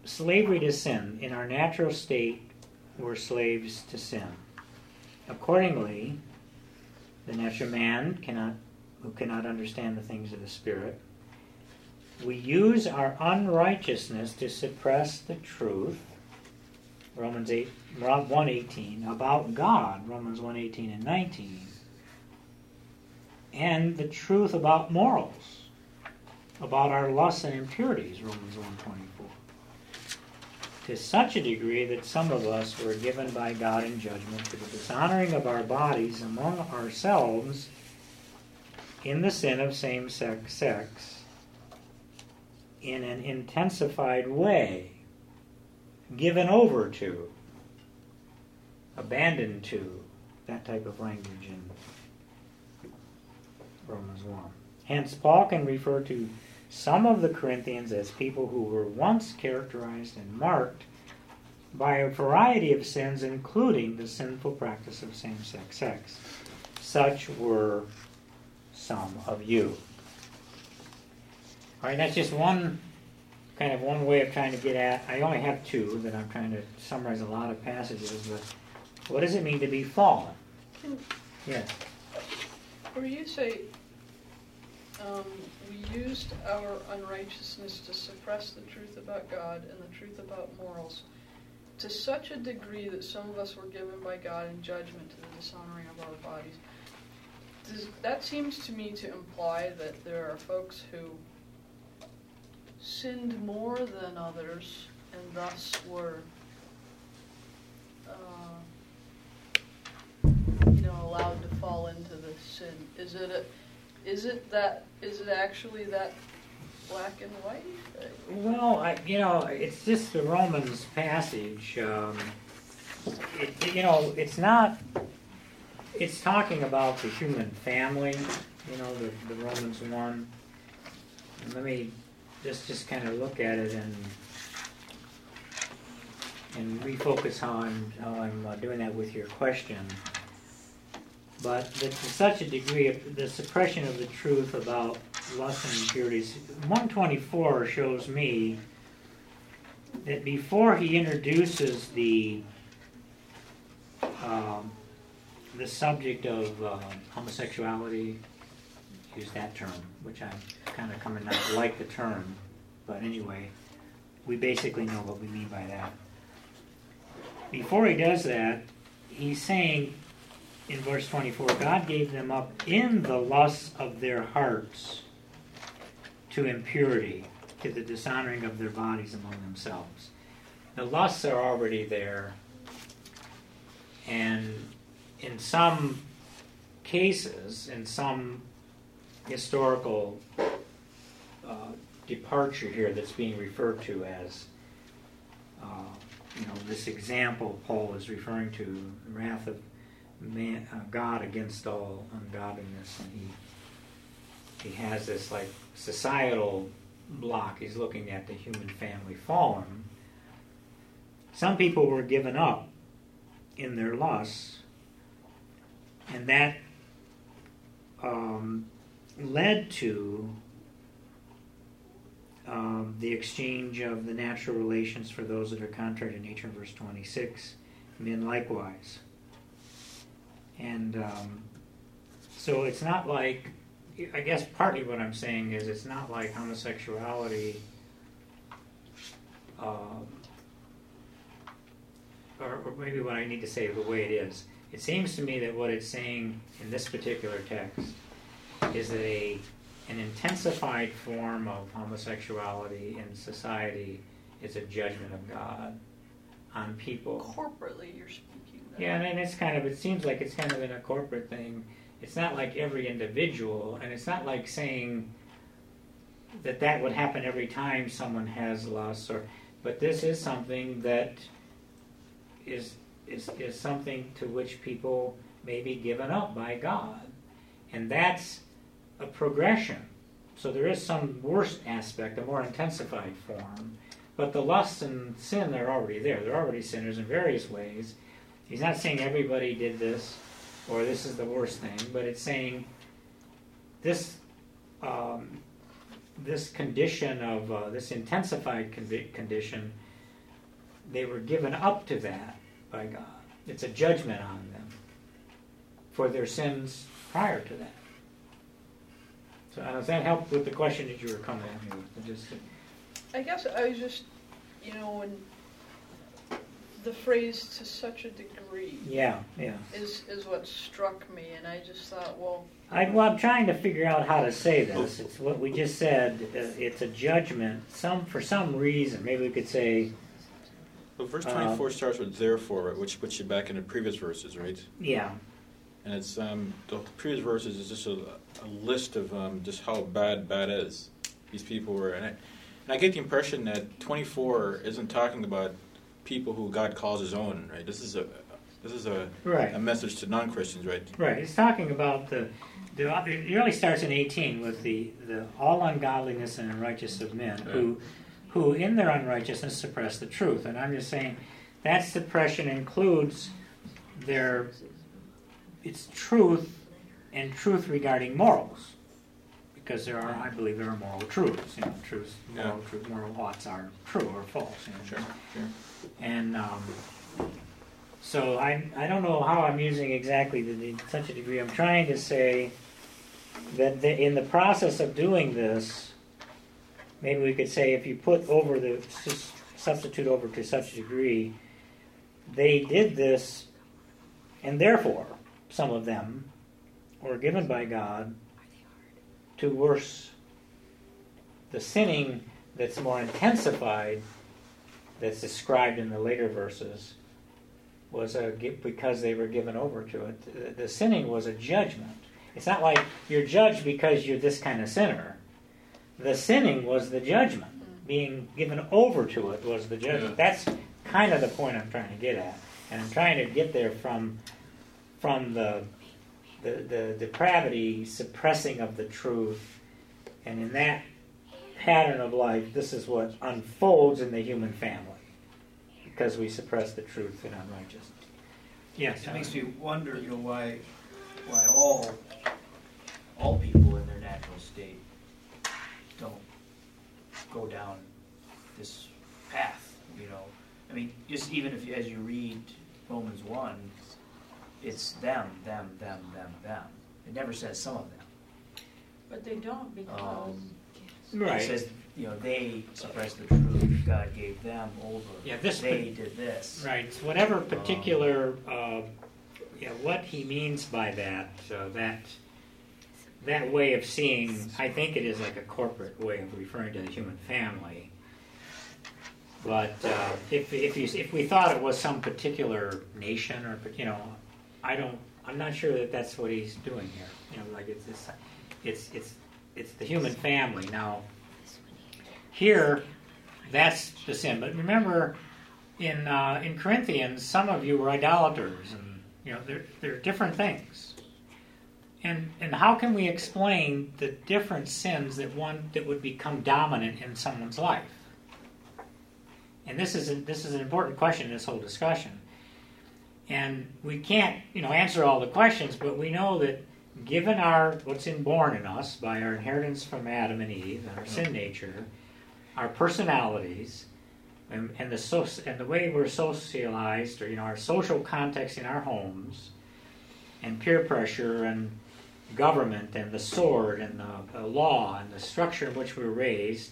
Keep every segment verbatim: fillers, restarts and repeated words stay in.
slavery to sin. In our natural state, we're slaves to sin. Accordingly, the natural man cannot, who cannot understand the things of the Spirit, we use our unrighteousness to suppress the truth, Romans eight, one eighteen, about God, Romans one eighteen and nineteen, and the truth about morals, about our lusts and impurities, Romans one twenty-four, to such a degree that some of us were given by God in judgment to the dishonoring of our bodies among ourselves in the sin of same-sex sex, in an intensified way, given over to, abandoned to, that type of language in Romans one. Hence, Paul can refer to some of the Corinthians as people who were once characterized and marked by a variety of sins, including the sinful practice of same-sex sex. Such were some of you. All right, that's just one kind of one way of trying to get at. I only have two that I'm trying to summarize a lot of passages, but what does it mean to be fallen? Can, yes. Where you say um, we used our unrighteousness to suppress the truth about God and the truth about morals to such a degree that some of us were given by God in judgment to the dishonoring of our bodies. Does, that seems to me to imply that there are folks who sinned more than others and thus were uh, you know, allowed to fall into the sin. Is it a, is it that is it actually that black and white? Well, I, you know, it's just the Romans passage. Um, it, you know, it's not. It's talking about the human family. You know, the, the Romans one. And let me just just kind of look at it and and refocus how I'm how I'm uh, doing that with your question. But to such a degree of the suppression of the truth about lust and impurities, one twenty-four shows me that before he introduces the um, the subject of uh, homosexuality, use that term, which I'm kind of coming not to like the term, but anyway, we basically know what we mean by that. Before he does that, he's saying in verse twenty-four, God gave them up in the lusts of their hearts to impurity, to the dishonoring of their bodies among themselves. The lusts are already there, and in some cases, in some historical uh, departure here that's being referred to as, uh, you know, this example Paul is referring to, the wrath of man, uh, God against all ungodliness, and he he has this like societal block. He's looking at the human family fallen. Some people were given up in their lusts, and that um, led to um, the exchange of the natural relations for those that are contrary to nature in verse twenty-six, men likewise. And um, so it's not like, I guess partly what I'm saying is it's not like homosexuality um, or, or maybe what I need to say the way it is. It seems to me that what it's saying in this particular text is that a an intensified form of homosexuality in society is a judgment of God on people. Corporately, you're speaking. Yeah, and it's kind of, it seems like it's kind of in a corporate thing. It's not like every individual, and it's not like saying that that would happen every time someone has lust, or, but this is something that is is is something to which people may be given up by God, and that's a progression. So there is some worse aspect, a more intensified form, but the lust and sin are already there. They're already sinners in various ways. He's not saying everybody did this, or this is the worst thing, but it's saying this um, this condition of, uh, this intensified condition they were given up to that by God. It's a judgment on them for their sins prior to that. So uh, does that help with the question that you were coming at me with? Just, I guess I was just, you know, when the phrase "to such a degree" yeah, yeah, is is what struck me, and I just thought, well, I, well, I'm trying to figure out how to say this. It's what we just said. Uh, it's a judgment. Some for some reason, maybe we could say. Well, verse twenty-four uh, starts with "therefore," right, which puts you back in the previous verses, right? Yeah. And it's um, the previous verses is just a, a list of um, just how bad bad is. These people were, and I, and I get the impression that twenty-four isn't talking about people who God calls His own, right? This is a this is a right. a message to non-Christians, right? Right. It's talking about the. the it really starts in eighteen with the, the all ungodliness and unrighteousness of men yeah. who who in their unrighteousness suppress the truth. And I'm just saying that suppression includes their it's truth and truth regarding morals. Because there are, I believe, there are moral truths. You know, truths, moral, yeah. truth, moral oughts are true or false. You know? Sure, sure. And um, so I, I don't know how I'm using exactly the, the, such a degree. I'm trying to say that the, in the process of doing this, maybe we could say if you put over the substitute over to such a degree, they did this, and therefore some of them were given by God to worse. The sinning that's more intensified, that's described in the later verses, was a, because they were given over to it. The sinning was a judgment. It's not like you're judged because you're this kind of sinner. The sinning was the judgment. Being given over to it was the judgment. That's kind of the point I'm trying to get at. And I'm trying to get there from from the the, the depravity, suppressing of the truth. And in that pattern of life, this is what unfolds in the human family. Because we suppress the truth in unrighteousness. Yes. It makes me wonder, you know, why why all all people in their natural state don't go down this path, you know. I mean, just even if you, as you read Romans one, it's them, them, them, them, them. It never says some of them. But they don't because um, right. It says, you know, they suppressed the truth. God gave them over. Yeah, this they did this. Right. So whatever particular, um, uh, yeah, what he means by that, uh, that that way of seeing, I think it is like a corporate way of referring to the human family. But uh, if if you if we thought it was some particular nation or you know, I don't, I'm not sure that that's what he's doing here. You know, like it's it's it's it's, it's the human family now. Here, that's the sin. But remember, in uh, in Corinthians, some of you were idolaters, and you know they're they're different things. And and how can we explain the different sins that one that would become dominant in someone's life? And this is a, this is an important question in this whole discussion. And we can't you know answer all the questions, but we know that given our what's inborn in us by our inheritance from Adam and Eve and our sin nature, our personalities, and, and the so, and the way we're socialized, or you know, our social context in our homes, and peer pressure, and government, and the sword, and the, the law, and the structure in which we were raised,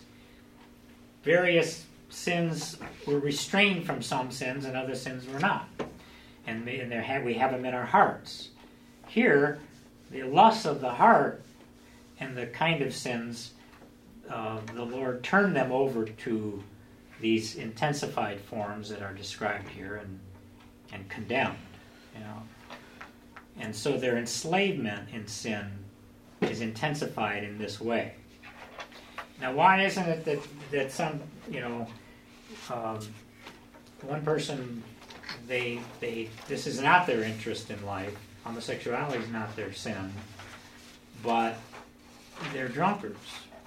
various sins were restrained from some sins, and other sins were not, and, and there we have them in our hearts. Here, the lusts of the heart and the kind of sins. Uh, the Lord turned them over to these intensified forms that are described here and and condemned, you know. And so their enslavement in sin is intensified in this way. Now, why isn't it that that some, you know, um, one person they they this is not their interest in life. Homosexuality is not their sin, but they're drunkards.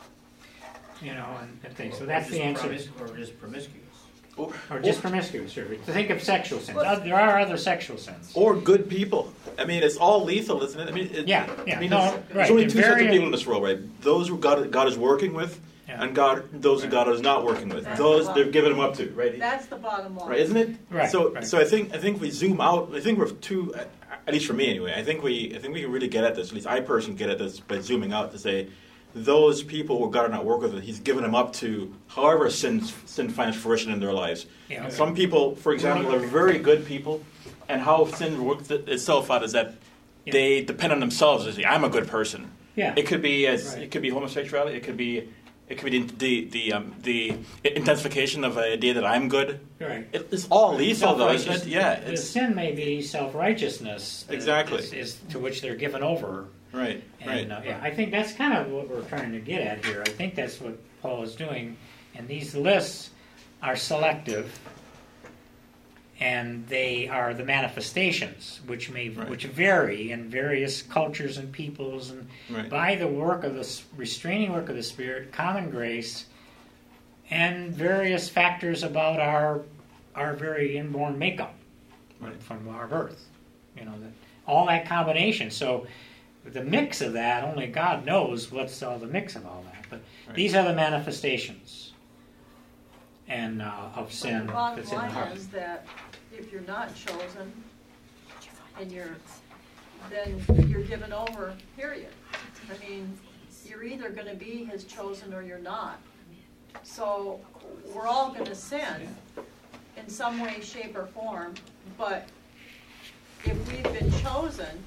You know, and, and things. So that's the answer. Promis- or just promiscuous. Or, or just or, promiscuous, sure. Think of sexual sins. Well, there are other sexual sins. Or good people. I mean, it's all lethal, isn't it? I mean, it, yeah, yeah. I mean, no, there's, right. there's only two very, sets of people in this world, right? Those who God, God is working with, yeah. Yeah. and God, those that God is not working with, That's those the they've given him up to, right? That's the bottom line. Right, isn't it? Right, So, right. so I think I think if we zoom out. I think we're too, at least for me anyway. I think we I think we can really get at this. At least I personally get at this by zooming out to say, those people who God did not work with, He's given them up to however sin sin finds fruition in their lives. Yeah, okay. Some people, for example, are very good people, and how sin works itself out is that Yeah. they depend on themselves. They say, "I'm a good person." Yeah. It could be as Right. it could be homosexuality. It could be it could be the the the, um, the intensification of an idea that I'm good. Right. It, it's all lethal, though, isn't Self-righteous- it? Yeah, the it's sin may be self-righteousness. that Exactly. Is, is to which they're given over. right, And right. uh, yeah, I think that's kind of what we're trying to get at here. I think that's what Paul is doing. And these lists are selective, and they are the manifestations, which may Right. which vary in various cultures and peoples, and Right. by the work of the s- restraining work of the Spirit, common grace, and various factors about our our very inborn makeup Right. from our birth. You know, that, all that combination. So the mix of that, only God knows what's all the mix of all that. But Right. these are the manifestations and uh, of But sin the bottom that's in the line heart. is that if you're not chosen, and you're, then you're given over, period. I mean, you're either gonna be His chosen or you're not. So, we're all gonna sin in some way, shape, or form, but if we've been chosen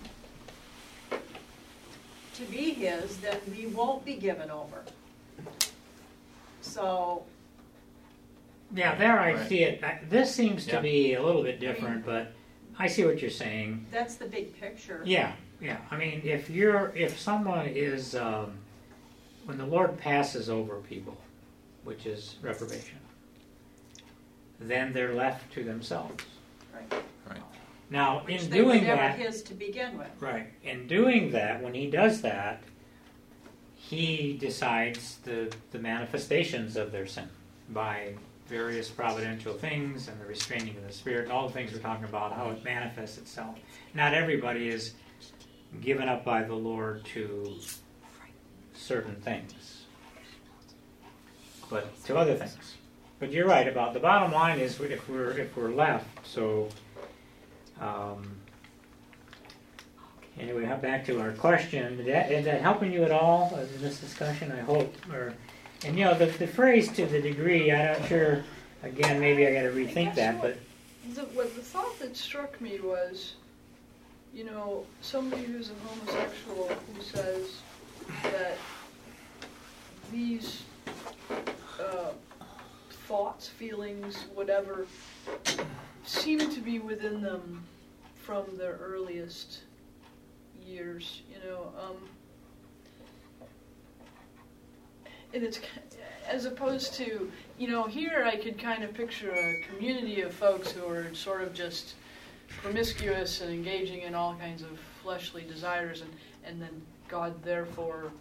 to be His, then we won't be given over. So, Yeah, there I Right. see it. Uh, This seems to Yeah. be a little bit different, but I see what you're saying. that's the big picture. Yeah, yeah. I mean, if you're, if someone is, um, when the Lord passes over people, which is reprobation, then they're left to themselves. Right. Right. Now, Which in they were doing never that, His to begin with. right, in doing that, when He does that, He decides the the manifestations of their sin by various providential things and the restraining of the Spirit and all the things we're talking about, how it manifests itself. Not everybody is given up by the Lord to certain things, but to other things. But you're right about the bottom line is if we're if we're left. So um, anyway, back to our question. Did that, is that helping you at all in this discussion? I hope. Or and you know the the phrase "to the degree." I'm not sure. Again, maybe I got to rethink that. But The, what the thought that struck me was, you know, somebody who's a homosexual who says that these uh, thoughts, feelings, whatever, seem to be within them from their earliest years, you know. Um, and it's as opposed to, you know, here I could kind of picture a community of folks who are sort of just promiscuous and engaging in all kinds of fleshly desires, and, and then God therefore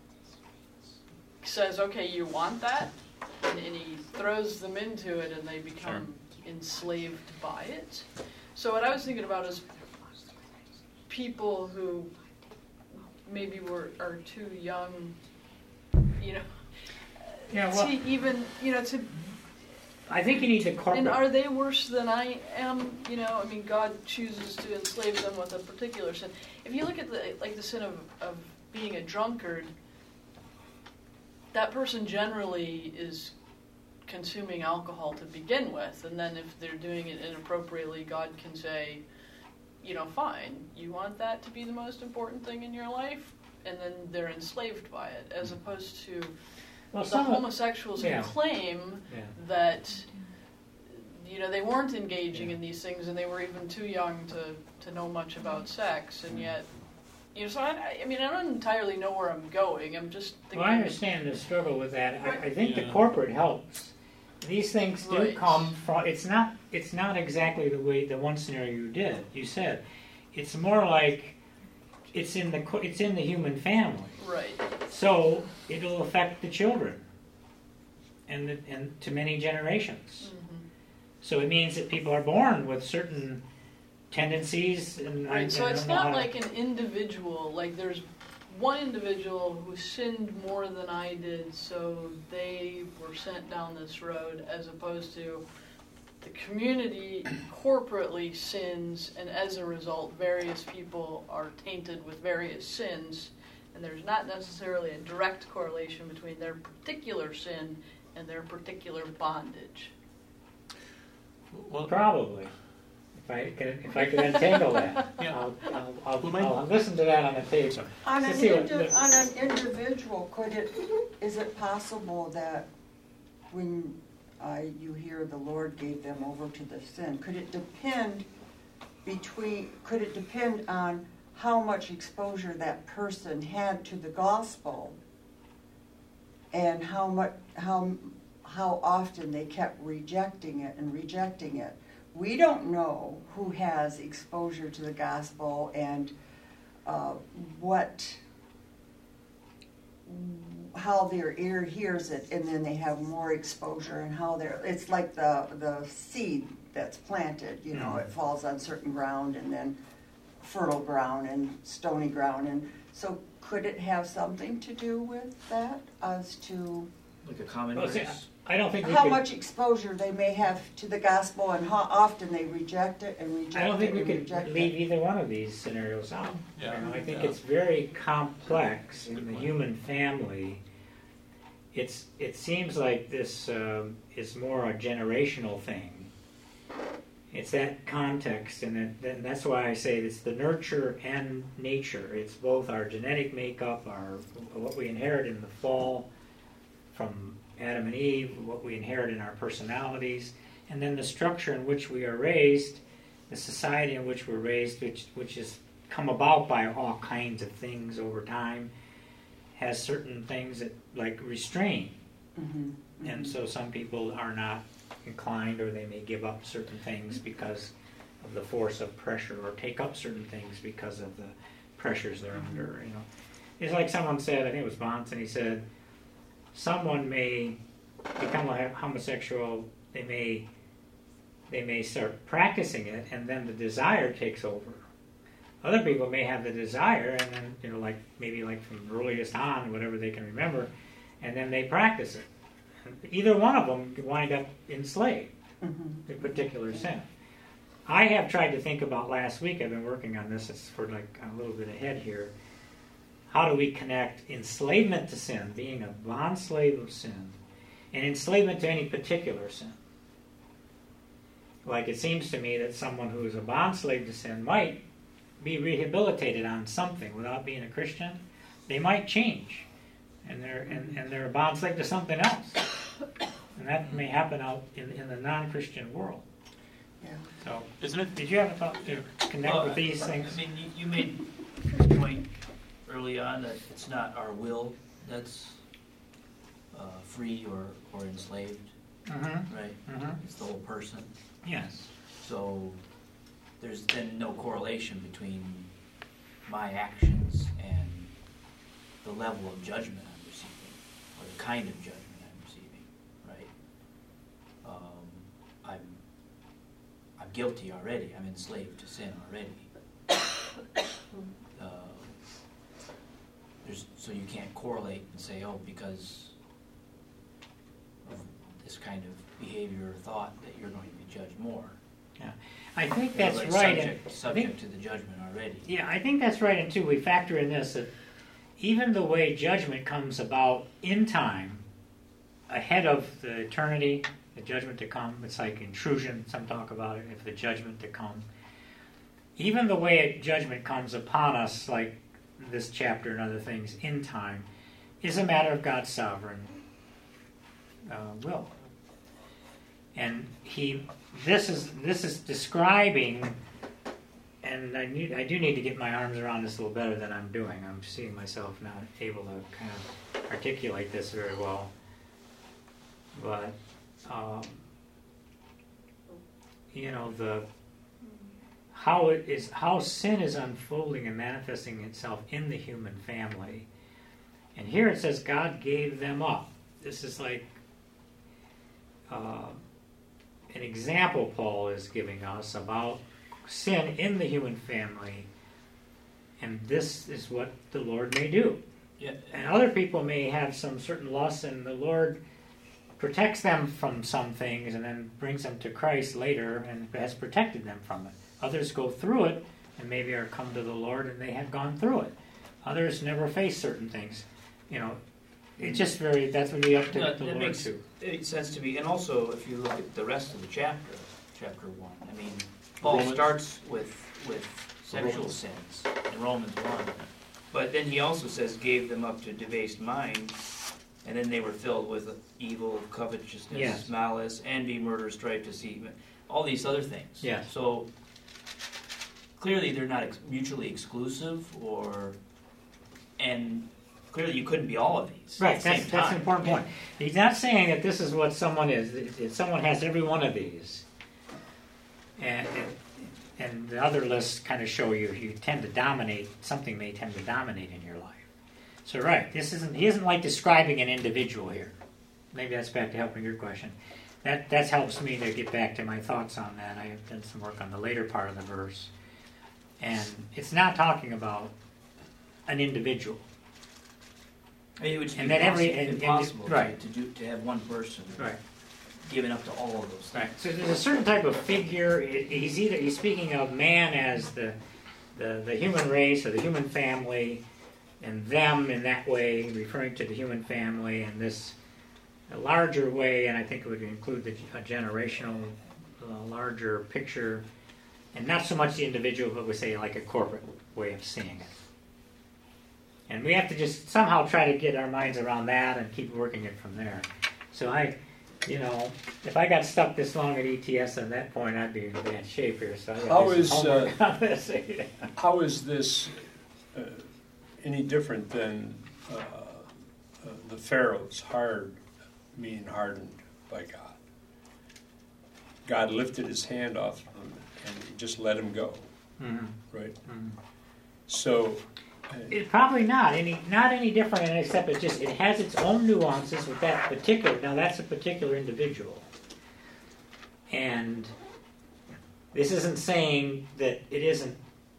says, okay, you want that? And, and He throws them into it and they become enslaved by it. So what I was thinking about is people who maybe were are too young, you know, yeah, well, to even, you know, to, I think you need to corporate. and are they worse than I am? You know, I mean, God chooses to enslave them with a particular sin. If you look at the, like the sin of, of being a drunkard, that person generally is consuming alcohol to begin with, and then if they're doing it inappropriately, God can say, you know, fine, you want that to be the most important thing in your life, and then they're enslaved by it, as opposed to well, the some of- homosexuals yeah. who claim yeah. that, you know, they weren't engaging in these things and they were even too young to, to know much about sex, and yet, you know, so I, I mean, I don't entirely know where I'm going. I'm just thinking. Well, I understand the struggle with that. I, I think Yeah. the corporate helps. These things do Right. come from. It's not. It's not exactly the way the one scenario you did. You said, it's more like it's in the co- it's in the human family. Right. So it'll affect the children, and the, and to many generations. Mm-hmm. So it means that people are born with certain tendencies, and I, Right. So I it's don't know not how to- like an individual. Like there's one individual who sinned more than I did, so they were sent down this road, as opposed to the community corporately sins, and as a result, various people are tainted with various sins, and there's not necessarily a direct correlation between their particular sin and their particular bondage. Well, Probably. If I could, if I could untangle that, Yeah. I'll, I'll, I'll, Well, my- I'll listen to that on the tape. On To an, see what indi- the- on an individual, could it, is it possible that when uh, you hear the Lord gave them over to the sin, could it depend between, could it depend on how much exposure that person had to the gospel and how much, how, how often they kept rejecting it and rejecting it? We don't know who has exposure to the gospel and uh, what, how their ear hears it, and then they have more exposure, and how they're, it's like the, the seed that's planted, you know, it falls on certain ground and then fertile ground and stony ground. And so could it have something to do with that as to Like a common Well, see, grace. I don't think we how could, much exposure they may have to the gospel and how often they reject it and reject I don't think it we and could reject leave it? either one of these scenarios out. Yeah. You know, I think Yeah. it's very complex in Good the point. human family. It's it seems like this um, is more a generational thing. It's that context, and it, and that's why I say it's the nurture and nature. It's both our genetic makeup, our what we inherit in the fall from Adam and Eve, what we inherit in our personalities, and then the structure in which we are raised, the society in which we're raised, which which has come about by all kinds of things over time, has certain things that like restrain. Mhm, And mhm. so some people are not inclined, or they may give up certain things because of the force of pressure, or take up certain things because of the pressures they're under. You know, it's like someone said, I think it was Bonson. He said, someone may become a homosexual. They may they may start practicing it, and then the desire takes over. Other people may have the desire, and then, you know, like maybe like from earliest on, whatever they can remember, and then they practice it. Either one of them could wind up enslaved Mhm. to a particular sin. I have tried to think about last week. I've been working on this. It's for like a little bit ahead here. How do we connect enslavement to sin, being a bond slave of sin, and enslavement to any particular sin? Like, it seems to me that someone who is a bond slave to sin might be rehabilitated on something without being a Christian. They might change, and they're and, and they're a bond slave to something else, and that may happen out in, in the non-Christian world. Yeah. So, Isn't it? did you have a thought to connect Well, with these I- things? I mean, you, you made the point early on that it's not our will that's uh, free or, or enslaved, Mm-hmm. right? Mm-hmm. It's the whole person. Yes. So there's then no correlation between my actions and the level of judgment I'm receiving, or the kind of judgment I'm receiving, right? Um, I'm I'm guilty already. I'm enslaved to sin already. Uh, there's so you can't correlate and say, oh, because of this kind of behavior or thought that you're going to be judged more. I think You're that's like right. Subject, and subject I think, to the judgment already. yeah, I think that's right. And too, we factor in this that even the way judgment comes about in time, ahead of the eternity, the judgment to come. It's like intrusion. Some talk about it. If the judgment to come, even the way judgment comes upon us, like this chapter and other things in time, is a matter of God's sovereign uh, will. And he, this is this is describing, and I need I do need to get my arms around this a little better than I'm doing. I'm seeing myself not able to kind of articulate this very well. But um, you know, the how it is how sin is unfolding and manifesting itself in the human family. And here it says God gave them up. This is like uh, an example Paul is giving us about sin in the human family And this is what the Lord may do. Yeah. And other people may have some certain lusts, and the Lord protects them from some things and then brings them to Christ later and has protected them from it. Others go through it and maybe are come to the Lord and they have gone through it. Others never face certain things. You know, it's just very, that's really up to No, the that Lord makes too. it makes sense to me. And also, if you look at the rest of the chapter, chapter one, I mean, Paul Romans. starts with with sexual Romans. sins in Romans one, but then he also says, gave them up to debased mind, and then they were filled with evil, covetousness, Yes. malice, envy, murder, strife, deceit, all these other things. Yes. So clearly, they're not ex- mutually exclusive, or and clearly you couldn't be all of these. Right, at the that's, same that's time. an important point. He's not saying that this is what someone is. If if someone has every one of these, and, and, and the other lists kind of show you, you tend to dominate, something may tend to dominate in your life. So right, this isn't, he isn't like describing an individual here. Maybe that's back to helping your question. That that helps me to get back to my thoughts on that. I have done some work on the later part of the verse. And it's not talking about an individual. I mean, it would just And be then every- impossible, and- and- impossible to- right. to do to have one person Right. giving up to all of those things. Right. So there's a certain type of figure. It- He's either he's speaking of man as the, the the human race or the human family, and them in that way, referring to the human family, and this a larger way, and I think it would include the a generational, uh, larger picture, and not so much the individual, but we say like a corporate way of seeing it. And we have to just somehow try to get our minds around that and keep working it from there. So I. You know, if I got stuck this long at E T S at that point, I'd be in bad shape here. So I got How to do is, some homework uh, on this. How is this uh, any different than uh, uh, the Pharaoh's hard, being hardened by God? God lifted his hand off of him and he just let him go, Mhm. right? Mhm. So, uh, It's probably not any not any different, except it just it has its own nuances with that particular. Now that's a particular individual, and this isn't saying that it isn't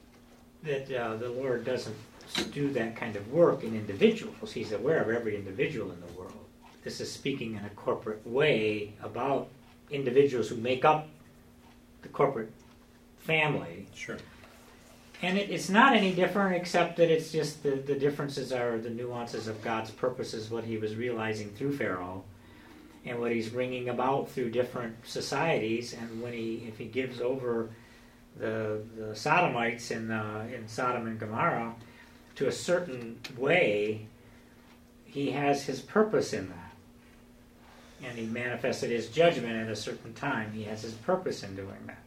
that uh, the Lord doesn't do that kind of work in individuals. He's aware of every individual in the world. This is speaking in a corporate way about individuals who make up the corporate family. sure. And it, it's not any different, except that it's just the, the differences are the nuances of God's purposes, what he was realizing through Pharaoh, and what he's bringing about through different societies. And when he, if he gives over the the Sodomites in uh, in Sodom and Gomorrah to a certain way, he has his purpose in that, and he manifested his judgment at a certain time. He has his purpose in doing that.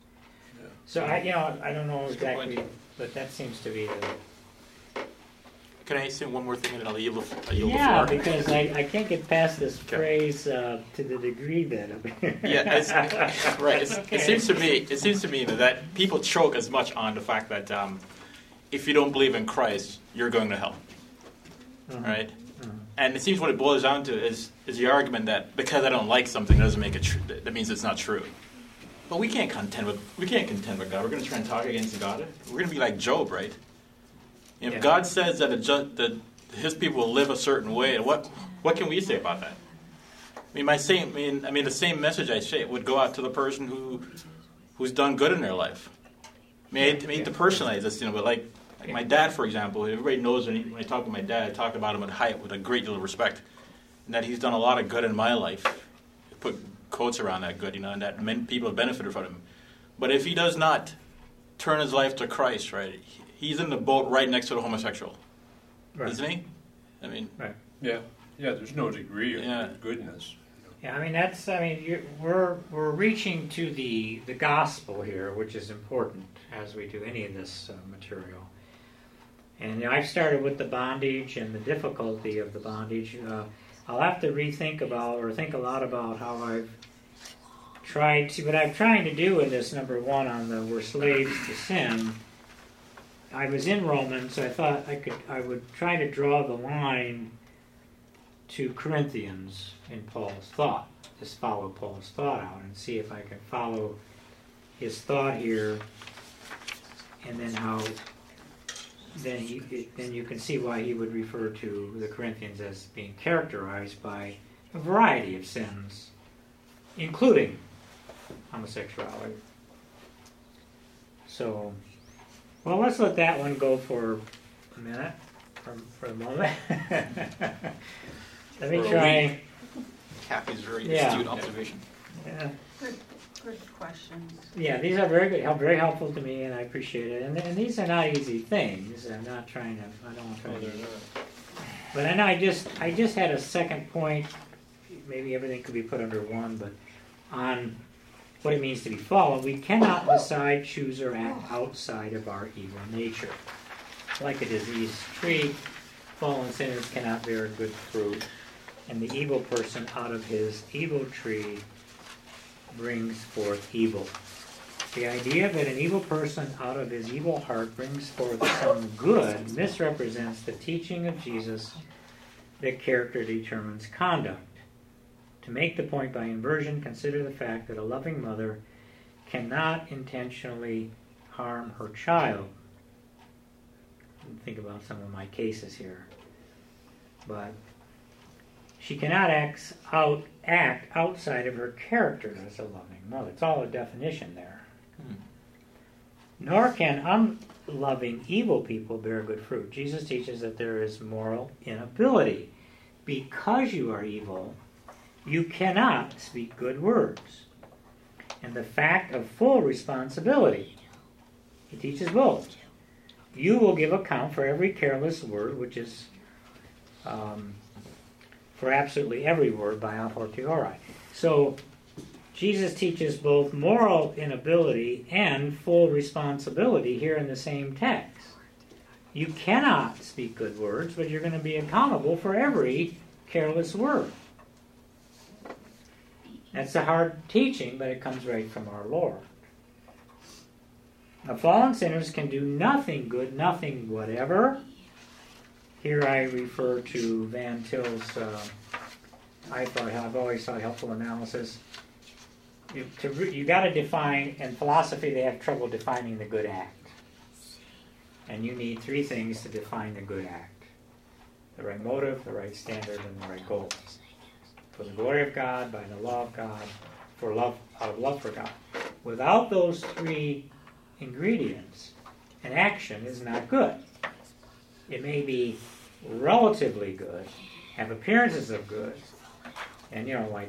So I, you know, I don't know That's a good exactly, but that seems to be the. Can I say one more thing and I'll yield the, I'll yield Yeah, the floor? because I, I can't get past this Okay. phrase uh, to the degree that. Yeah, it's, right. It's, Okay. It seems to me. It seems to me that, that people choke as much on the fact that um, if you don't believe in Christ, you're going to hell, Mhm. right? Mhm. And it seems what it boils down to is is the argument that because I don't like something doesn't make it true. That means it's not true. But we can't contend with we can't contend with God. We're going to try and talk against God. We're going to be like Job, right? If Yeah. God says that, a ju- that His people will live a certain way, what what can we say about that? I mean, my same. I mean, I mean, the same message I say would go out to the person who who's done good in their life. I mean, I hate, I hate to personalize this, you know, but like like my dad, for example. Everybody knows when, he, when I talk to my dad, I talk about him with height with a great deal of respect, and that he's done a lot of good in my life. Put quotes around that good, you know, and that many people have benefited from him. But if he does not turn his life to Christ, right, he's in the boat right next to the homosexual, Right. isn't he? I mean, Yeah, yeah, there's no degree of Yeah. goodness. Yeah, I mean that's. I mean you we're we're reaching to the the gospel here, which is important as we do any of this uh, material. And you know, I've started with the bondage and the difficulty of the bondage. Uh, I'll have to rethink about or think a lot about how I've tried to. What I'm trying to do in this number one on the we're slaves to sin. I was in Romans, so I thought I could. I would try to draw the line to Corinthians in Paul's thought. Just follow Paul's thought out and see if I can follow his thought here, and then how then you, then you can see why he would refer to the Corinthians as being characterized by a variety of sins, including homosexuality. So, well, let's let that one go for a minute, for, for a moment. Let me For a try. Kathy's very Yeah. astute observation. Yeah. Good, good questions. Yeah, these are very good, help, very helpful to me, and I appreciate it. And, and these are not easy things. I'm not trying to. I don't want to try Oh, to. they're not. But I know I just, I just had a second point. Maybe everything could be put under one, but on what it means to be fallen, we cannot decide, choose, or act outside of our evil nature. Like a diseased tree, fallen sinners cannot bear good fruit, and the evil person out of his evil tree brings forth evil. The idea that an evil person out of his evil heart brings forth some good misrepresents the teaching of Jesus that character determines conduct. To make the point by inversion, consider the fact that a loving mother cannot intentionally harm her child. Think about some of my cases here. But she cannot act, out, act outside of her character as a loving mother. It's all a definition there. Hmm. Nor can unloving evil people bear good fruit. Jesus teaches that there is moral inability. Because you are evil, you cannot speak good words. And the fact of full responsibility. He teaches both. You will give account for every careless word, which is um, for absolutely every word by a fortiori. So Jesus teaches both moral inability and full responsibility here in the same text. You cannot speak good words, but you're going to be accountable for every careless word. That's a hard teaching, but it comes right from our Lord. Now, fallen sinners can do nothing good, nothing whatever. Here I refer to Van Til's, uh, I thought, I've always thought, helpful analysis. You, to re, you got to define, in philosophy they have trouble defining the good act. And you need three things to define the good act. The right motive, the right standard, and the right goal. For the glory of God, by the law of God, for love, out of love for God. Without those three ingredients, an action is not good. It may be relatively good, have appearances of good, and you know, like,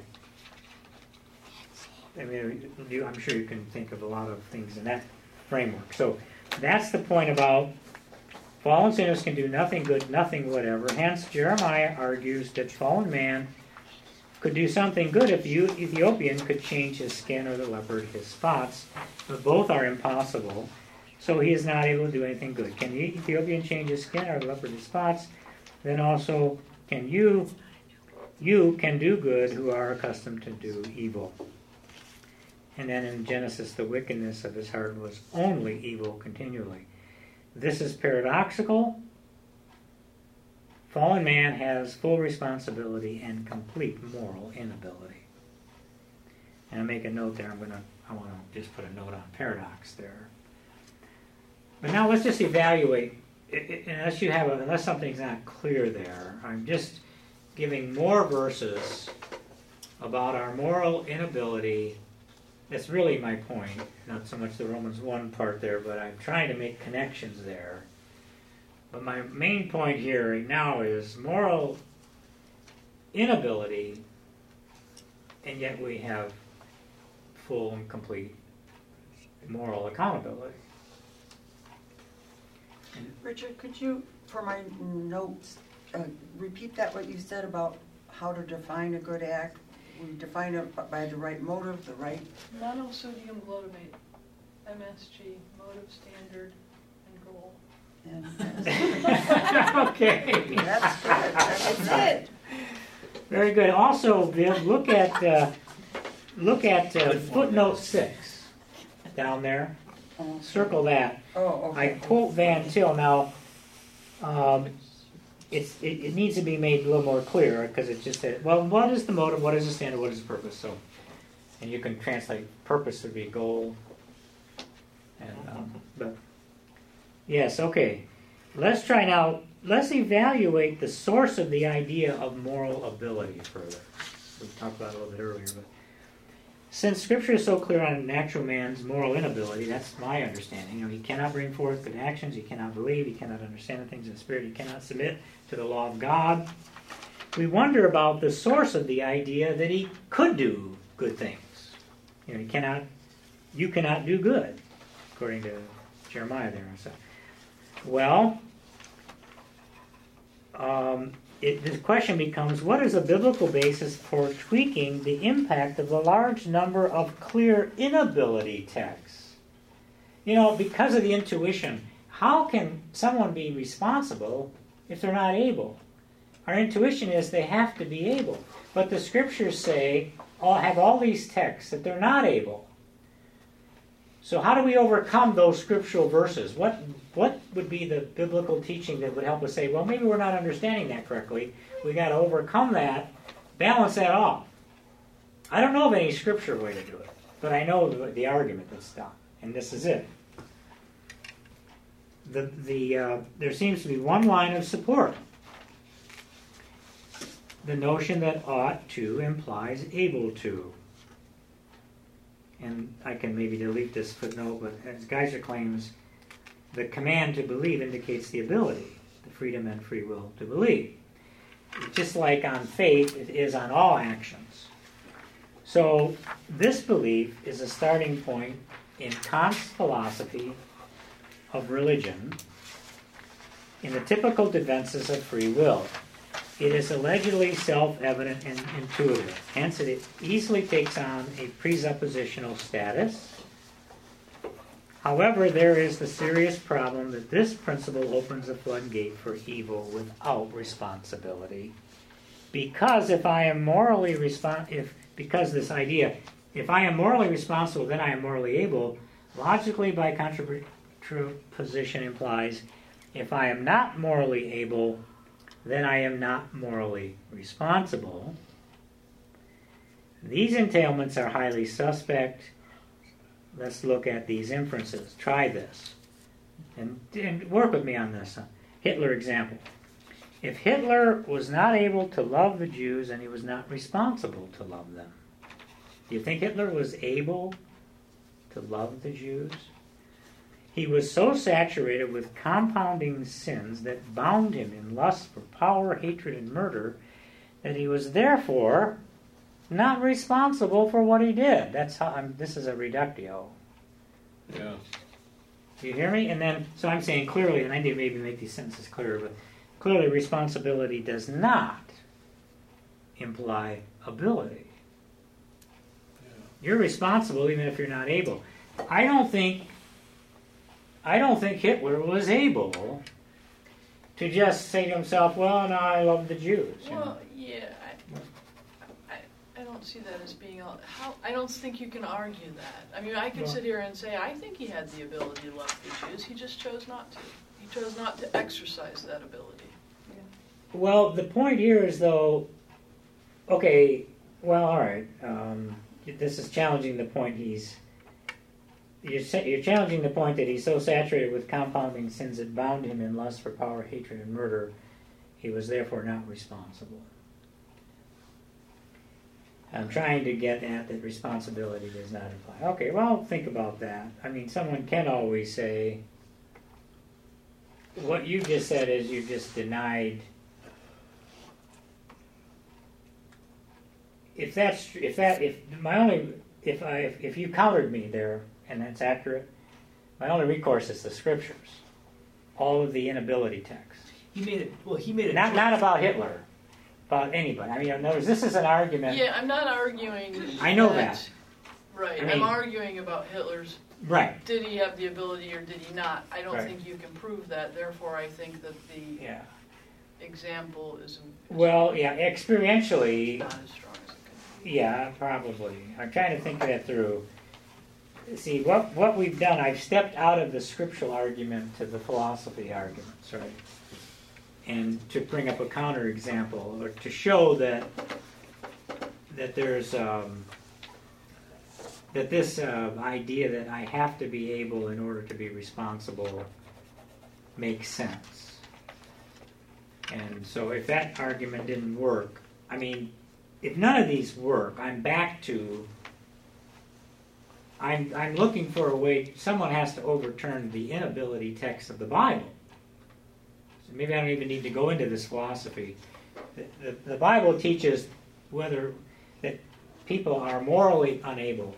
I mean, you, I'm sure you can think of a lot of things in that framework. So that's the point about fallen sinners can do nothing good, nothing whatever. Hence, Jeremiah argues that fallen man could do something good if the Ethiopian could change his skin or the leopard his spots, but both are impossible, so he is not able to do anything good. Can the Ethiopian change his skin or the leopard his spots? Then also, can you, you can do good who are accustomed to do evil. And then in Genesis, the wickedness of his heart was only evil continually. This is paradoxical. Fallen man has full responsibility and complete moral inability. And I make a note there. I'm gonna. I want to just put a note on paradox there. But now let's just evaluate. It, it, unless you have, a, unless something's not clear there, I'm just giving more verses about our moral inability. That's really my point. Not so much the Romans one part there, but I'm trying to make connections there. But my main point here right now is moral inability, and yet we have full and complete moral accountability. Richard, could you, for my notes, uh, repeat that what you said about how to define a good act? We define it by the right motive, the right... Monosodium glutamate, M S G, motive, standard, and goal. And Okay. that's good. That's it. Very good. Also, Viv, look at uh, look at uh, footnote six down there. Oh, Circle that. oh, I okay. quote Van Til now. Um, it's it, it needs to be made a little more clear because it just said, well, what is the motive? What is the standard? What is the purpose? So, and you can translate purpose would be goal. And um, but yes, okay. let's try now, let's evaluate the source of the idea of moral ability further. We talked about it a little bit earlier, but since Scripture is so clear on natural man's moral inability, that's my understanding. You know, he cannot bring forth good actions, he cannot believe, he cannot understand the things of the Spirit, he cannot submit to the law of God. We wonder about the source of the idea that he could do good things. You know, he cannot, you cannot do good, according to Jeremiah there. So, well, um, It, the question becomes, what is a biblical basis for tweaking the impact of a large number of clear inability texts? You know, because of the intuition, how can someone be responsible if they're not able? Our intuition is they have to be able. But the Scriptures say, all, have all these texts that they're not able. So how do we overcome those scriptural verses? What what would be the biblical teaching that would help us say, well, maybe we're not understanding that correctly. We got to overcome that, balance that off. I don't know of any scripture way to do it, but I know the, the argument that's done, and this is it. The the uh, there seems to be one line of support. The notion that ought to implies able to. And I can maybe delete this footnote, but as Geiser claims, the command to believe indicates the ability, the freedom and free will to believe. Just like on faith, it is on all actions. So this belief is a starting point in Kant's philosophy of religion in the typical defenses of free will. It is allegedly self-evident and intuitive. Hence, it easily takes on a presuppositional status. However, there is the serious problem that this principle opens a floodgate for evil without responsibility. Because if I am morally respon- if because this idea, if I am morally responsible, then I am morally able, logically by contraposition implies, if I am not morally able, then I am not morally responsible. These entailments are highly suspect. Let's look at these inferences. Try this. And, and work with me on this. Hitler example. If Hitler was not able to love the Jews, and he was not responsible to love them, do you think Hitler was able to love the Jews? He was so saturated with compounding sins that bound him in lust for power, hatred, and murder that he was therefore not responsible for what he did. That's how I'm, this is a reductio. Yeah. Do you hear me? And then, so I'm saying clearly, and I need to maybe make these sentences clearer, but clearly responsibility does not imply ability. Yeah. You're responsible even if you're not able. I don't think I don't think Hitler was able to just say to himself, well, no, I love the Jews. You well, know? yeah, I, I, I don't see that as being, how, I don't think you can argue that. I mean, I could Well, sit here and say, I think he had the ability to love the Jews, he just chose not to. He chose not to exercise that ability. Yeah. Well, the point here is, though, okay, well, all right, um, this is challenging the point he's, You're, you're challenging the point that he's so saturated with compounding sins that bound him in lust for power, hatred, and murder, he was therefore not responsible. I'm trying to get at that responsibility does not imply. Okay, well, think about that. I mean, someone can always say, what you just said is you just denied. If that's if that if my only if I if, if you countered me there. And that's accurate. My only recourse is the Scriptures, all of the inability texts. He made it. Well, he made it. Not not about Hitler, about anybody. I mean, in other words, this is an argument. Yeah, I'm not arguing. I know that. Right, I mean, I'm arguing about Hitler's. Right. Did he have the ability or did he not? I don't Right. think you can prove that. Therefore, I think that the Yeah. example is, is Well, yeah, experientially, not as strong as it could be. yeah, probably. I'm trying to think that through. See, what what we've done, I've stepped out of the scriptural argument to the philosophy arguments, right? And to bring up a counterexample, or to show that that there's um, that this uh, idea that I have to be able in order to be responsible makes sense. And so if that argument didn't work, I mean, if none of these work, I'm back to, I'm, I'm looking for a way, someone has to overturn the inability text of the Bible. So maybe I don't even need to go into this philosophy. The, the, the Bible teaches whether that people are morally unable.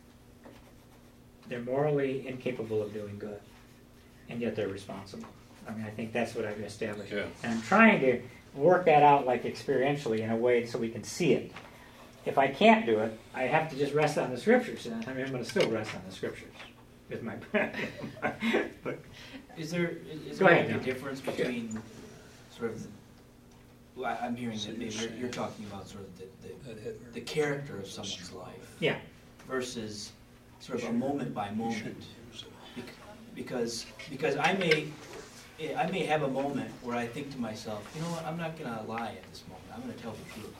They're morally incapable of doing good, and yet they're responsible. I mean, I think that's what I've established. Yeah. And I'm trying to work that out like experientially in a way so we can see it. If I can't do it, I have to just rest on the Scriptures. And I mean, I'm going to still rest on the Scriptures with my but Is there is Go there ahead, a John. difference between sort of? The, well, I- I'm hearing that maybe you're, you're talking about sort of the, the, the character of someone's life yeah, versus sort of a moment by moment. Bec- Because because I may I may have a moment where I think to myself, you know what, I'm not going to lie at this moment. I'm going to tell the truth.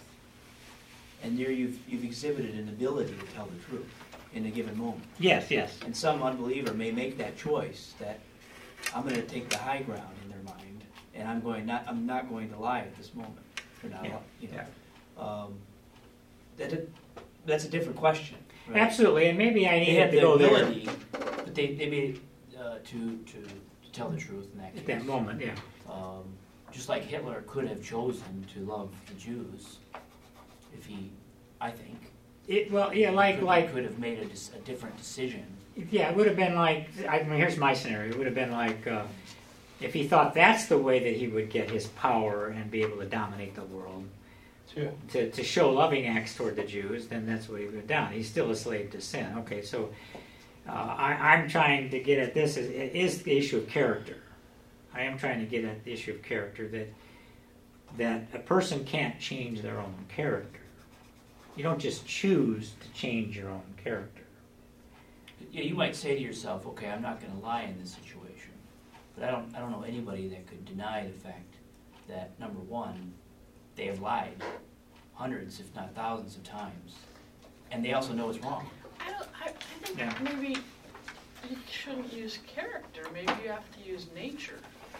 And there you've you've exhibited an ability to tell the truth in a given moment. yes, yes. And some unbeliever may make that choice that I'm going to take the high ground in their mind, and I'm going not I'm not going to lie at this moment. For now, Yeah, you know, yeah. um, that it, that's a different question. Right? Absolutely, and maybe I They need have to the go there ability, but they they may uh, to, to to tell the truth in that case. at that moment. Yeah. Um, just like Hitler could have chosen to love the Jews, if he, I think. It, well, yeah, like could, like could have made a, dis- a different decision. yeah, it would have been like. I mean, here's my scenario. It would have been like uh, if he thought that's the way that he would get his power and be able to dominate the world. Yeah. To, to show loving acts toward the Jews, then that's what he would have done. He's still a slave to sin. Okay, so uh, I, I'm trying to get at this. Is, it is the issue of character. I am trying to get at the issue of character, that that a person can't change their own character. You don't just choose to change your own character. Yeah, you might say to yourself, okay, I'm not going to lie in this situation, but I don't I don't know anybody that could deny the fact that, number one, they have lied hundreds, if not thousands of times, and they also know it's wrong. I don't. I, I think Yeah. maybe you shouldn't use character. Maybe you have to use nature.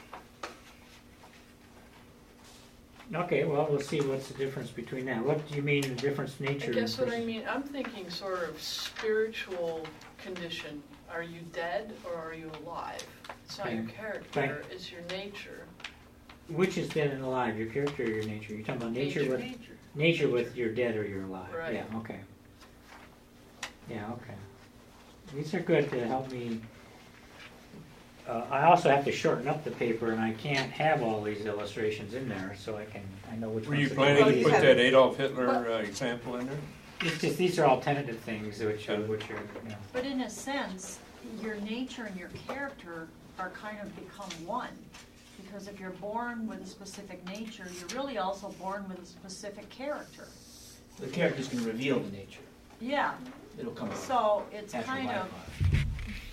Okay, well, we'll see what's the difference between that. What do you mean the difference in nature? I guess what I versus- mean. I'm thinking sort of spiritual condition. Are you dead or are you alive? It's not your Okay. character. It's your nature. Which is dead and alive, your character or your nature? You're talking about nature, with Nature. nature with you're dead or you're alive. Right. Yeah, okay. Yeah, okay. These are good to help me. Uh, I also have to shorten up the paper, and I can't have all these illustrations in there, so I can I know which Were ones. you to planning do. to put that Adolf Hitler uh, example in there? It's just these are all tentative things, which are which are you know. But in a sense, your nature and your character are kind of become one. Because if you're born with a specific nature, you're really also born with a specific character. The character's going to reveal the nature. Yeah, It'll come out. so it's Natural kind of, byproduct.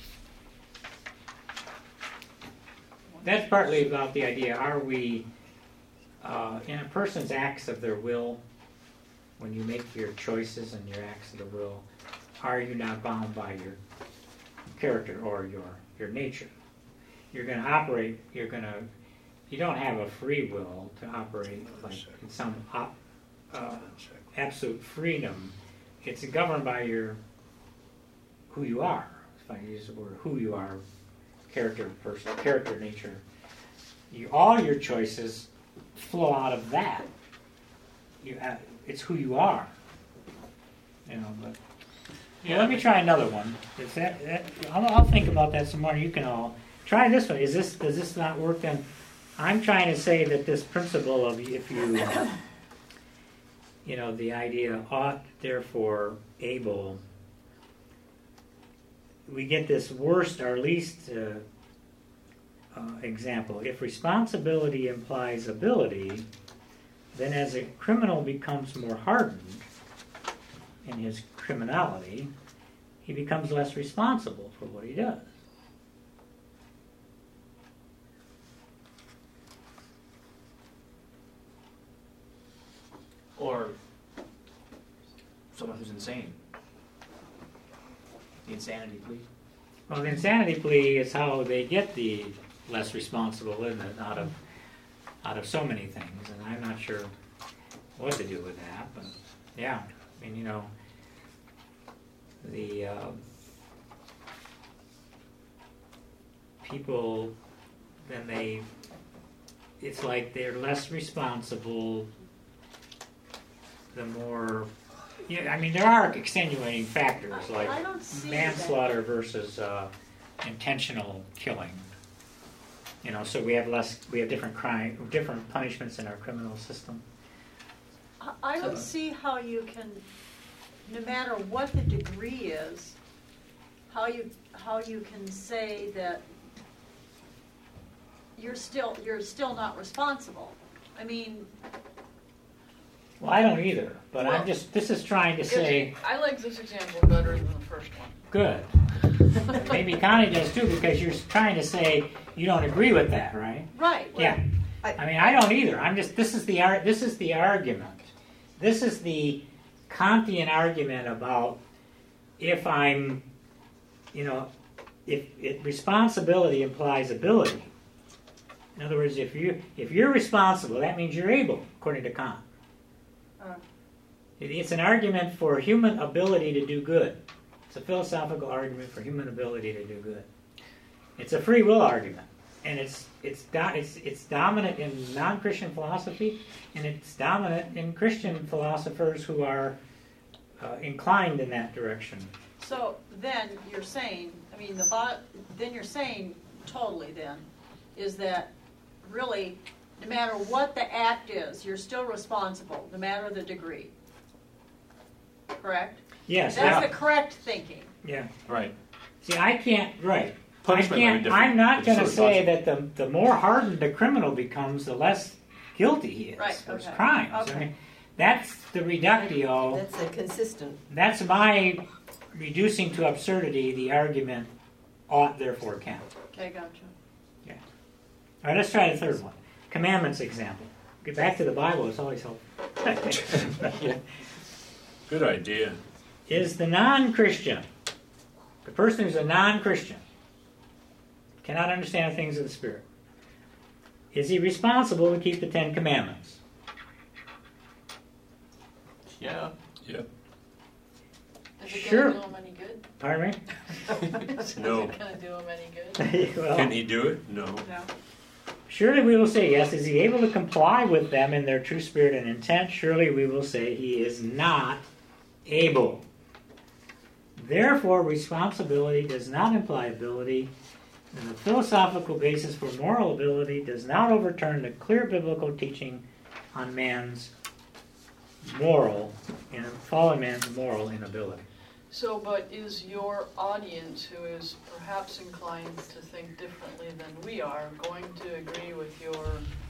That's partly about the idea, are we, uh, in a person's acts of their will, when you make your choices and your acts of the will, are you not bound by your character or your, your nature? You're going to operate, you're going to, you don't have a free will to operate like in some op, uh, absolute freedom. It's governed by your, who you are, if I use the word who you are, character, person, character, nature. You, all your choices flow out of that. You, uh, it's who you are. You know, but yeah. Let me try another one. Is that, that I'll, I'll think about that some more. You can all try this one. Is this does this not work? Then I'm trying to say that this principle of if you, you know, the idea ought therefore able. We get this worst or least uh, uh, example. If responsibility implies ability, then as a criminal becomes more hardened in his criminality, he becomes less responsible for what he does. Or someone who's insane. The insanity plea. Well, the insanity plea is how they get the less responsible, isn't it, out of out of so many things, and I'm not sure what to do with that, but yeah, I mean, you know, the uh, people, then they, it's like they're less responsible the more, yeah, I mean, there are extenuating factors, I- like I don't see manslaughter versus uh, intentional killing. You know, so we have less, we have different crime, different punishments in our criminal system. I- I don't So- see how you can, no matter what the degree is, how you, how you can say that you're still, you're still not responsible. I mean, Well, I don't either, but I'm Well, just, this is trying to Because say, I like this example better than the first one. good. Maybe Connie does too, because you're trying to say you don't agree with that, right? right. well, Yeah. I mean, I don't either. I'm just, this is the ar- this is the argument. This is the Kantian argument about if I'm, you know, if, if responsibility implies ability. In other words, if you if you're responsible, that means you're able, according to Kant. Uh. It- It's an argument for human ability to do good. It's a philosophical argument for human ability to do good. It's a free will argument, and it's it's do, it's it's dominant in non-Christian philosophy, and it's dominant in Christian philosophers who are uh, inclined in that direction. So then you're saying, I mean, the bo- then you're saying totally then, is that really, no matter what the act is, you're still responsible, no matter the degree. Correct? Yes, That's yeah, the correct thinking. yeah. Right. See, I can't. Right. I Punishment might be can't. different. I'm not It's going to still say that the the more hardened the criminal becomes, the less guilty he is Right, for his okay, crimes. okay. I mean, that's the reductio. That's a consistent. That's my reducing to absurdity the argument ought therefore count. Okay, gotcha. All right, let's try the third one. Commandments example. Get back to the Bible, it's always helpful. Yeah. Good idea. Is the non-Christian, the person who's a non-Christian, cannot understand the things of the Spirit, is he responsible to keep the Ten Commandments? Yeah. Yep. Is it Sure. going to do him any good? Pardon me? No. Is it going to do him any good? Well, Can he do it? No. No. surely we will say yes. Is he able to comply with them in their true spirit and intent? Surely we will say he is not able. Therefore, responsibility does not imply ability, and the philosophical basis for moral ability does not overturn the clear biblical teaching on man's moral, and fallen man's moral inability. So, but is your audience, who is perhaps inclined to think differently than we are, going to agree with your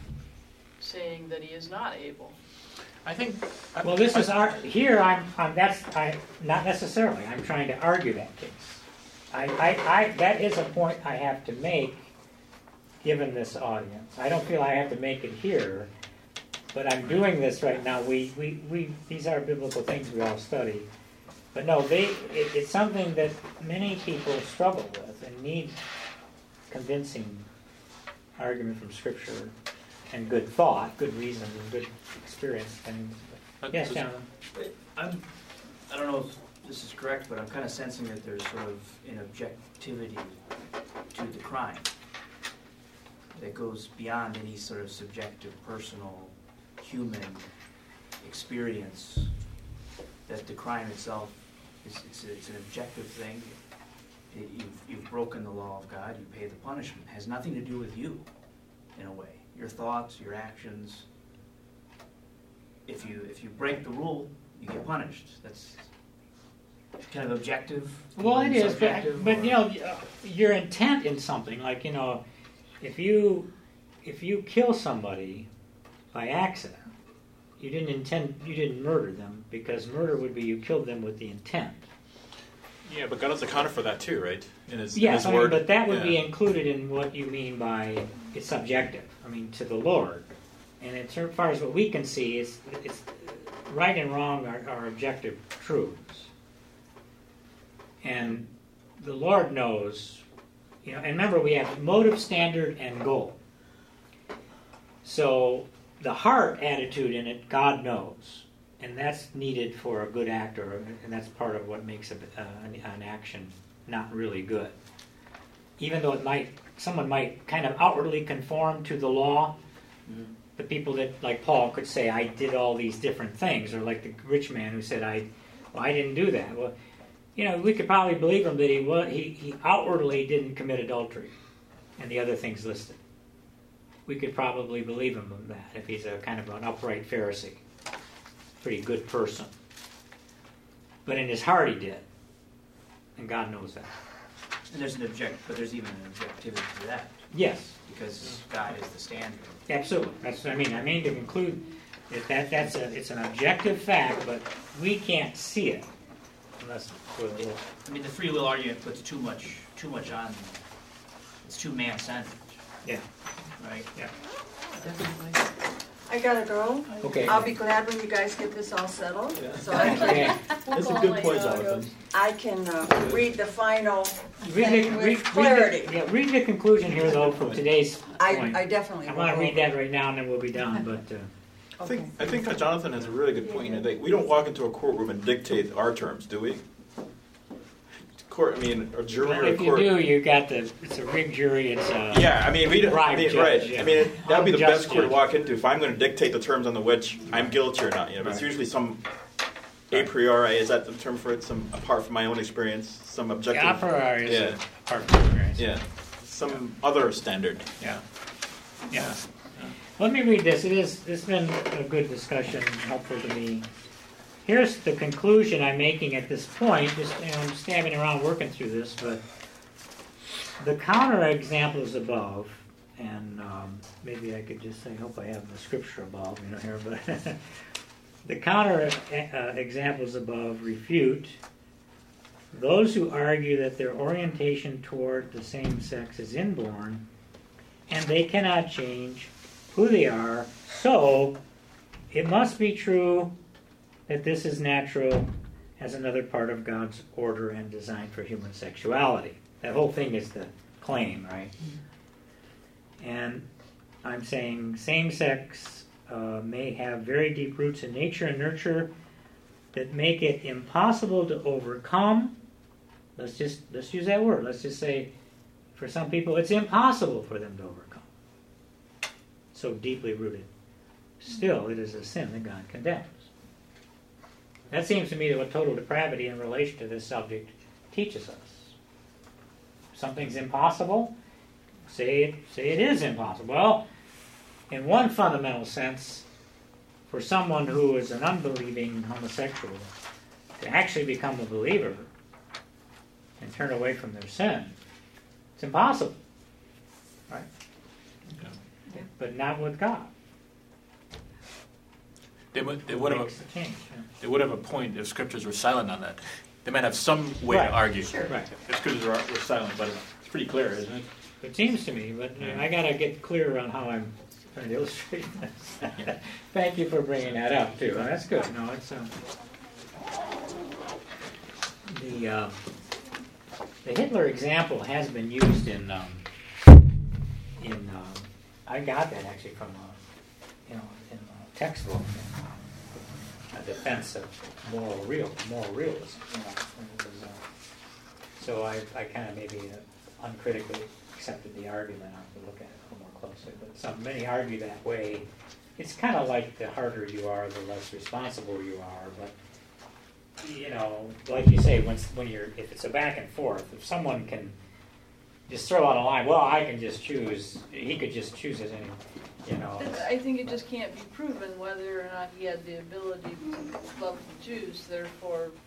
saying that he is not able? I think. I, Well, this I, is our here. I'm, I'm that's I not necessarily. I'm trying to argue that case. I, I, I that is a point I have to make, given this audience. I don't feel I have to make it here, but I'm doing this right now. We, we, we these are biblical things we all study, but no, they it, it's something that many people struggle with and need convincing argument from Scripture and good thought, good reason, and good experience. And yes, Jonathan. I'm, I don't know if this is correct, but I'm kind of sensing that there's sort of an objectivity to the crime that goes beyond any sort of subjective, personal, human experience. That the crime itself is it's, it's an objective thing. It, you've, you've broken the law of God. You pay the punishment. It has nothing to do with you, in a way. Your thoughts, your actions. If you if you break the rule, you get punished. That's kind of objective. Well, it is, but, subjective, but or- you know, your intent in something, like, you know, if you if you kill somebody by accident, you didn't intend, you didn't murder them, because murder would be you killed them with the intent. yeah, but God has accounted for that too, right? In His, in Yes, his I mean, word. but that would be Yeah. included in what you mean by it's subjective. I mean, to the Lord, and as far as what we can see, it's it's right and wrong are, are objective truths. And the Lord knows you know, and remember we have motive, standard, and goal. So the heart attitude in it, God knows, and that's needed for a good actor, and that's part of what makes a, uh, an, an action not really good. Even though it might, someone might kind of outwardly conform to the law. Mm-hmm. The people that, like Paul, could say, I did all these different things, or like the rich man who said, I, well, I didn't do that. Well, you know, we could probably believe him that he, well, he, he outwardly didn't commit adultery and the other things listed. We could probably believe him on that if he's a kind of an upright Pharisee, pretty good person. But in his heart he did, and God knows that. And there's an object, but there's even an objectivity to that. Yes. Because God is the standard. Absolutely. That's what I mean. I mean to conclude that, that that's a, it's an objective fact, but we can't see it unless we're the Lord. I mean, the free will argument puts too much, too much on. It's too man-centered. Yeah. Right. Yeah. Definitely. I gotta go. Okay. I'll be glad when you guys get this all settled, Yeah. so I can, Okay. That's a good point, Jonathan. I can uh, read the final Read thing the, with read, clarity. read, the, yeah, read the conclusion here, though, from today's point. I, I definitely I will. want to read that right now, and then we'll be done. But uh, I think I think that Jonathan has a really good point. I think we don't walk into a courtroom and dictate our terms, do we? Court, I mean, a jury well, or a if you court. do, you got the. It's a rigged jury. It's a Yeah, I mean, we don't. I bribe mean, judge, right. yeah. I mean, that would be the Unjust best court to judge. walk into if I'm going to dictate the terms on the which I'm guilty or not. You know, but it's Right. usually some a priori. Is that the term for it? Some apart from my own experience, some objective. Yeah, a priori is Yeah. a part of the experience. Yeah, some other standard. Yeah. Yeah. Let me read this. It is. It's been a good discussion, helpful to me. Here's the conclusion I'm making at this point. Just you know, I'm stabbing around working through this, but the counter examples above, and um, maybe I could just say, I hope I have the scripture above, you know, here, but the counter uh, examples above refute those who argue that their orientation toward the same sex is inborn, and they cannot change who they are, so it must be true that this is natural as another part of God's order and design for human sexuality. That whole thing is the claim, right? And I'm saying same-sex uh, may have very deep roots in nature and nurture that make it impossible to overcome. Let's just let's use that word. Let's just say, for some people, it's impossible for them to overcome. So deeply rooted. Still, it is a sin that God condemns. That seems to me that what total depravity in relation to this subject teaches us. Something's impossible, say it, say it is impossible. Well, in one fundamental sense, for someone who is an unbelieving homosexual to actually become a believer and turn away from their sin, it's impossible. Right? Yeah. But not with God. They would, they would have, Makes a change. Yeah. they would have a point if scriptures were silent on that. They might have some way Right. to argue. Right. If scriptures were, were silent, but it's pretty clear, isn't it? It seems to me, but uh, I got to get clear on how I'm trying to illustrate this. Thank you for bringing that up, too. Uh, that's good. No, it's uh, the uh, the Hitler example has been used in um, in. Um, I got that actually from uh, you know in a textbook, a defense of moral real moral realism. You know, it was, uh, so I I kind of maybe uh, uncritically accepted the argument. I have to look at it a little more closely. But some many argue that way. It's kind of like the harder you are, the less responsible you are. But you know, like you say, when when you're if it's a back and forth, if someone can just throw out a line, well, I can just choose. He could just choose it, and you know. But I think it just can't be proven whether or not he had the ability to love the Jews. Therefore,